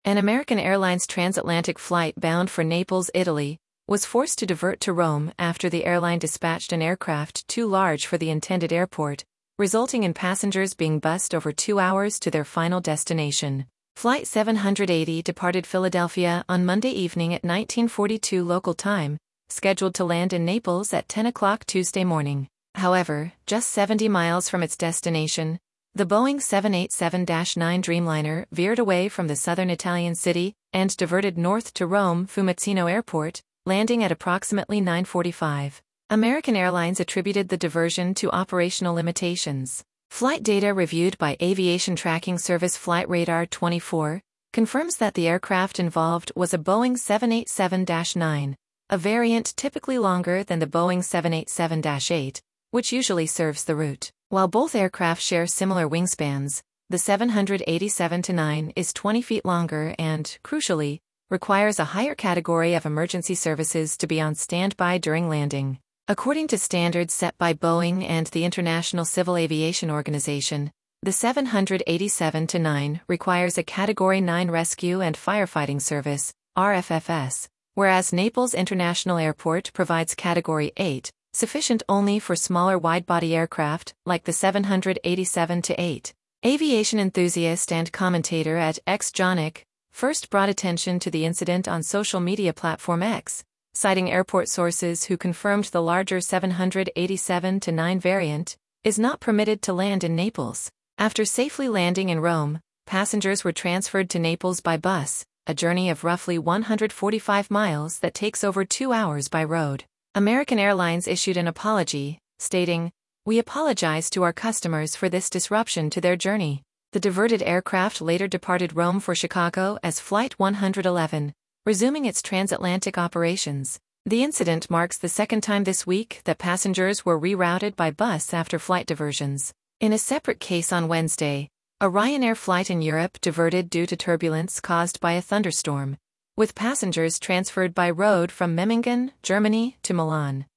An American Airlines transatlantic flight bound for Naples, Italy, was forced to divert to Rome after the airline dispatched an aircraft too large for the intended airport, resulting in passengers being bused over 2 hours to their final destination. Flight 780 departed Philadelphia on Monday evening at 1942 local time, scheduled to land in Naples at 10 o'clock Tuesday morning. However, just 70 miles from its destination, the Boeing 787-9 Dreamliner veered away from the southern Italian city and diverted north to Rome Fiumicino Airport, landing at approximately 9:45. American Airlines attributed the diversion to operational limitations. Flight data reviewed by aviation tracking service Flightradar 24 confirms that the aircraft involved was a Boeing 787-9, a variant typically longer than the Boeing 787-8, which usually serves the route. While both aircraft share similar wingspans, the 787-9 is 20 feet longer and, crucially, requires a higher category of emergency services to be on standby during landing. According to standards set by Boeing and the International Civil Aviation Organization, the 787-9 requires a Category 9 rescue and firefighting service, RFFS, whereas Naples International Airport provides Category 8, sufficient only for smaller wide-body aircraft, like the 787-8. Aviation enthusiast and commentator at X Jonick first brought attention to the incident on social media platform X, citing airport sources who confirmed the larger 787-9 variant is not permitted to land in Naples. After safely landing in Rome, passengers were transferred to Naples by bus, a journey of roughly 145 miles that takes over 2 hours by road. American Airlines issued an apology, stating, "We apologize to our customers for this disruption to their journey." The diverted aircraft later departed Rome for Chicago as Flight 111, resuming its transatlantic operations. The incident marks the second time this week that passengers were rerouted by bus after flight diversions. In a separate case on Wednesday, a Ryanair flight in Europe diverted due to turbulence caused by a thunderstorm, with passengers transferred by road from Memmingen, Germany, to Milan.